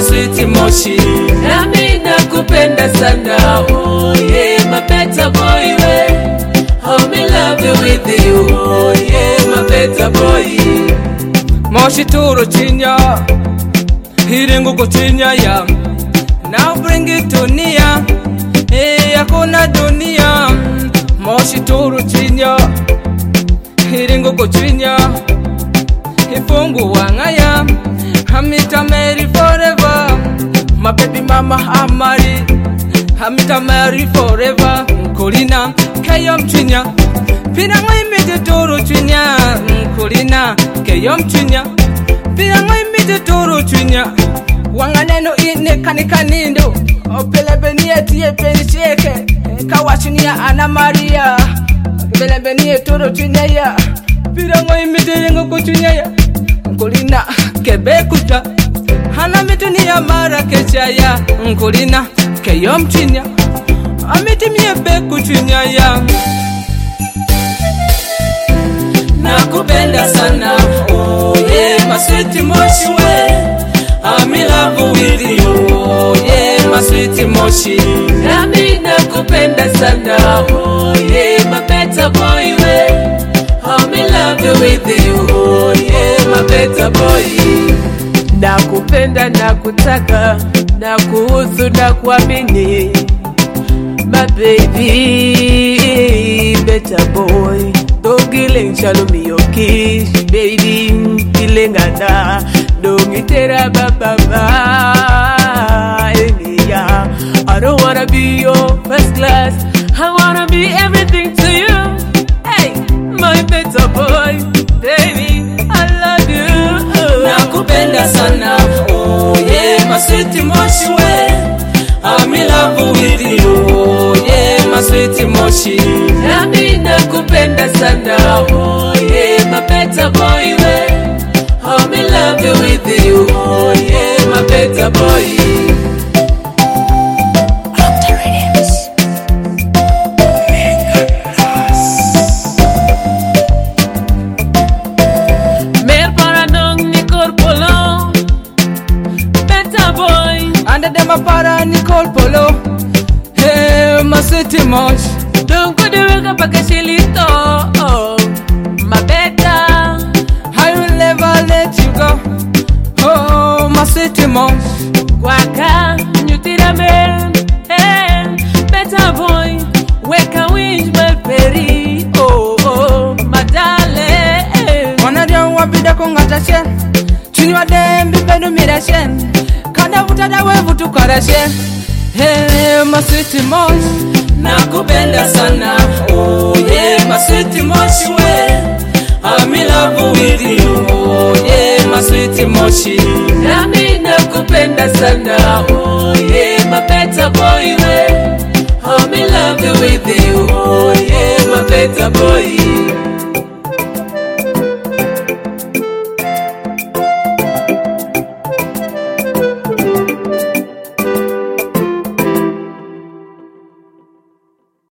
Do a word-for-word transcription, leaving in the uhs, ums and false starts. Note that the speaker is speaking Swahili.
sweet moshi. Nami nakupenda sana, oh yeah, my better boy we. How me love you with you, oh yeah, my better boy. Moshi turo chinya, hiringu kuchinya ya. Now bring it to Nia, hey, hakuna dunia. Moshi turo chinya, hiringu kuchinya. Ifungu wangaya, Hamita marry forever. My baby mama Amari, Hamita marry forever. Kulina, Kayom Chinya, Pinangay mide toro chinya. Kulina, Kayom Chinya, Pinangay mide toro chinya. Wanganeno ine kanikanindo, Opelebenia tie penisheke, Kawachinia Ana Maria, Belebenia toro chinya ya. Pinangay mide lengo kuchinya. Kulina, Kebekuta, Hana mitunia mara kechaya. Kulina, Kayom Chinya, Amiti miye beku chinya ya. Nakupenda sana, oh yeah, my sweet moshi we. I'm in love with you, oh yeah, my sweet moshi. Nami nakupenda sana, oh yeah, my better boy we. I'm in love with you, oh yeah, my better boy. Nakupenda, nakutaka, nakuhusu, nakuamini. My baby, better boy. Dogileng shalom your kiss, baby. Kilengana, dongitera baba. Yeah, I don't wanna be your first class. I wanna be everything to you. Hey, my better boy, baby, I love you. Nakupenda sana, oh yeah, my sweet moshi we. I'm in love with you, oh yeah, my sweet moshi. Nami nakupenda sana, oh yeah, my better boy we. I'm in love with you, oh yeah, my better boy. Under them a para Nicole Polo. Hey, my city mosh. Don't go to work up a cashilito. Oh, my better. I will never let you go. Oh, my city mosh. Waka, you did a man. Hey, better boy. Wake a wish, my berry. Oh, oh, my darling. One of them will be the congratulation. Chinua dem, be better mirashen. Kada vutada wevu tukarashe. Hey, my sweet mosh. Nakupenda sana, oh yeah, my sweet moshi we. I'm in love with you, oh yeah, my sweet moshi. Nami nakupenda sana, oh yeah, my better boy we. I'm in love with you, oh yeah, my better boy.